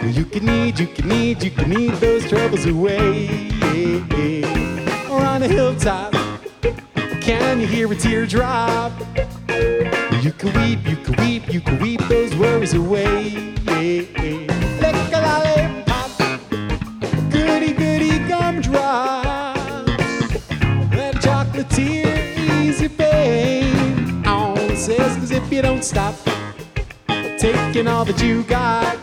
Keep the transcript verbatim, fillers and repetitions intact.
You can need, you can need, you can need those troubles away. Or on a hilltop, can you hear a teardrop? You can weep, you can weep, you can weep those worries away. Lick a lollipop, goody goody gumdrops. Let a chocolatier ease your pain. On says, cause if you don't stop taking all that you got,